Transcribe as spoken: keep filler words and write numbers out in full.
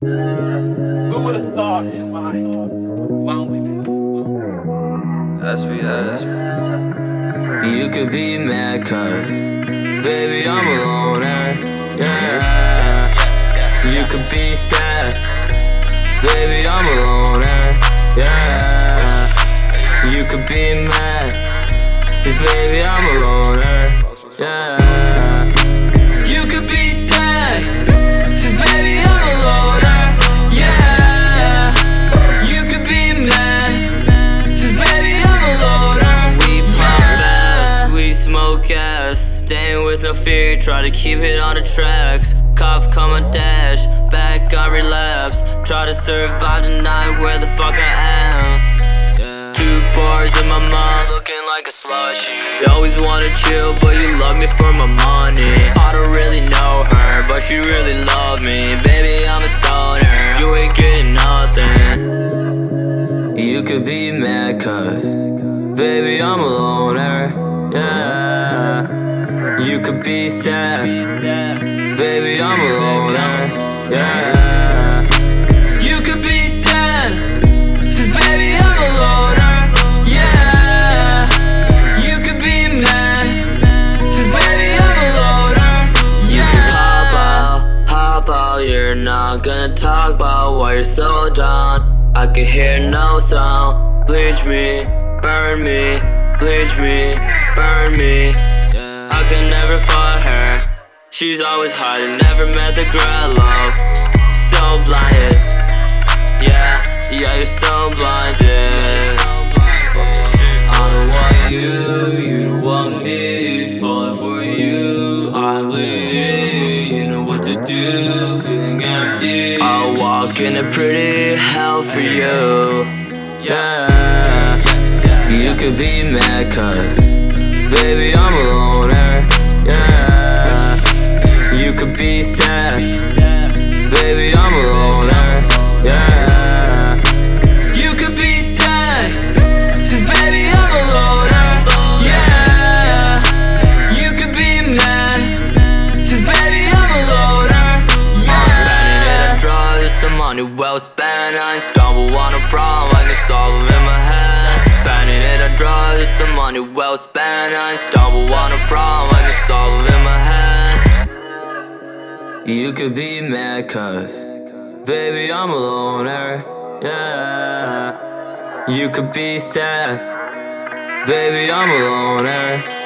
Who would have thought in my loneliness? S B S. You could be mad cause baby I'm a loner, yeah. You could be sad, baby I'm a loner, yeah. You could be mad cause baby I'm a loner, yeah. You could be sad cause baby I'm a loner, yeah. You could be mad cause baby I'm a loner. We pop fast, we smoke gas, staying with no fear, try to keep it on the tracks. Cop come a dash, back got relapse, try to survive the night where the fuck I am. Two bars in my mouth, looking like a slushy. You always wanna chill, but you love me for my money. I don't really know her, but she really love me. Baby, I'm a stoner, you ain't getting nothing. You could be mad cause baby, I'm a loner, yeah. You could be sad, baby, I'm a loner, yeah. You could be sad cause baby, I'm a loner, yeah. You could be mad cause baby, I'm a loner, yeah. You could hop out, hop out, you're not gonna talk about why you're so down. I can hear no sound. Bleach me, burn me, bleach me, burn me, yeah. I could never find her, she's always hiding. Never met the girl I love, so blinded, yeah, yeah, you're so blinded. I don't want you, you don't want me. Falling for you, I'm bleeding. You know what to do, feeling empty. I'll walk in a pretty hell for you, yeah. You could be mad cause baby, I'm a loner, yeah. You could be sad, baby, I'm a loner, yeah. You could be sad cause baby, I'm a loner, yeah. You could be mad cause baby, I'm a loner, yeah. I'm spending it on drugs, some money well spent. I ain't stumble on a problem, I can solve them in my head. Spending it on drugs, some money well spent. I ain't stumble on a problem, I can solve them in my head. You could be mad cause baby, I'm a loner, yeah. You could be sad, baby, I'm a loner,